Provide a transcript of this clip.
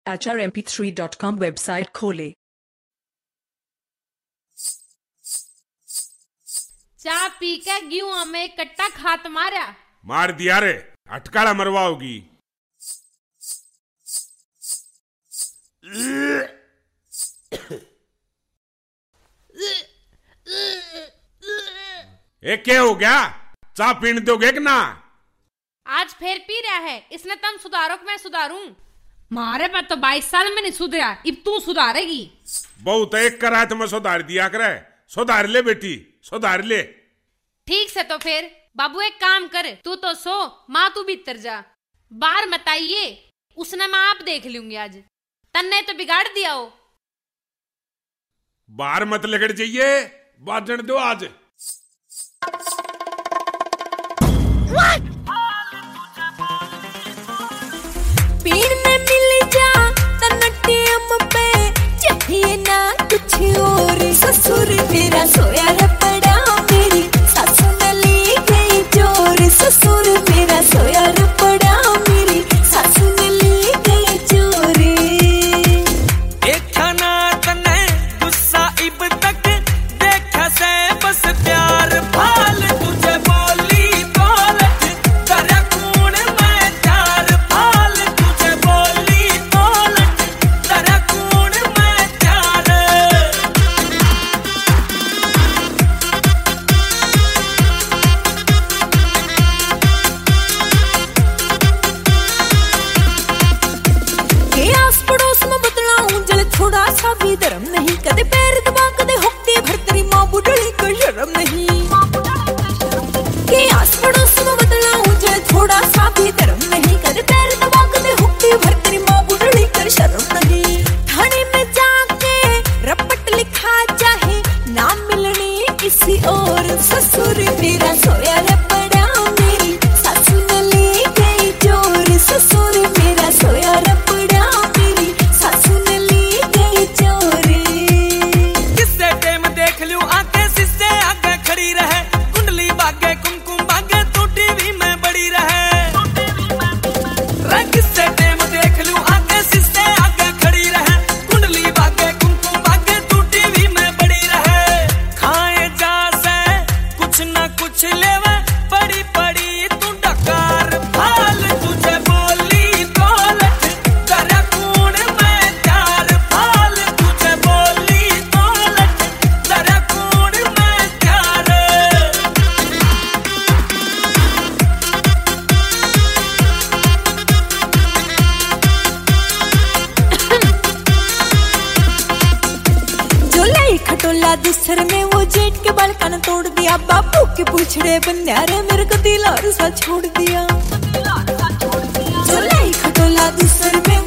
hrmp3.com website खोले। चाय P के गेहूं में कट्टा खात मारा मार दिया रे, अटकाड़ा मरवा होगी। क्या हो गया? चाय पीने दोगे कि ना? आज फिर पी रहा है, इसने तुम सुधारो कि मैं सुधारूं? मारे पे तो 22 साल में नहीं सुधरा, अब तू सुधारेगी। बहुत एक करा तो मैं सुधार दिया करे। सुधार ले बेटी, सुधार ले। ठीक से तो फिर बाबू एक काम कर, तू तो सो, माँ तू भीतर जा, बाहर मत आइए, उसने मैं आप देख लूंगी। आज तन्ने तो बिगाड़ दिया हो। बाहर मत लगड़ जाइए, बाजन दो आज। पीड़ में मिल जा तन्नटियम पे, चाहिए ना कुछ और। ससुर मेरा सोया है पड़ा, मेरी सासू ने ली गई चोर। ससुर मेरा सोया है पड़ा, मेरी सासू ने ली गई चोरी। देखा ना तने गुस्सा इब तक, देखा से बस प्यार भाल तुझे बोली दौलत करे कून मैं चार। भाल तुझे बोली दौलत करे कून मैं चार। के आस पड़ोस में बदलाऊं जल थोड़ा सा भी धर्म नहीं। कदे पैर दबा कदे हुक्के भर, तेरी माँ बुढ़ड़ी को शर्म नहीं। के आस पड़ोस में बदलाऊं जल थोड़ा सा भी धर्म नहीं। कदे पैर दबा कदे हुक्के भर, तेरी माँ बुढ़ड़ी को शर्म नहीं। थाने में जाके रपट लिखा चाहे, नाम मिलने किसी और। ससुर मेरा सोया है पड़ा, मेरी सासू ने ली गई चोर। ससुर मेरा सोया है पड़ा, मेरी सासू ने ली गई चोरी। किससे टेम देख लूं आंखें सिस्से आगे खड़ी रहे। कुंडली बागे कुमकुम बागे तू टीवी में बड़ी रहे। किससे टेम देख लूं आंखें सिस्से आगे खड़ी रहे। कुंडली बागे कुमकुम बागे तू टीवी में बड़ी रहे। खाए जा से कुछ ना कुछ लेवे, पड़ी पड़ी तू डकार। भाल तुझे बोली दौलत करे कून मैं चार। भाल तुझे बोली दौलत करे कून मैं चार। जो लाई खटोला दूसर में, वो जेठ के बाल कान तोड़ दिया। बापू के पूछड़े बन्यारे, मेरे को दिल और सा छोड़ दिया। जो लाई खटोला दूसर में,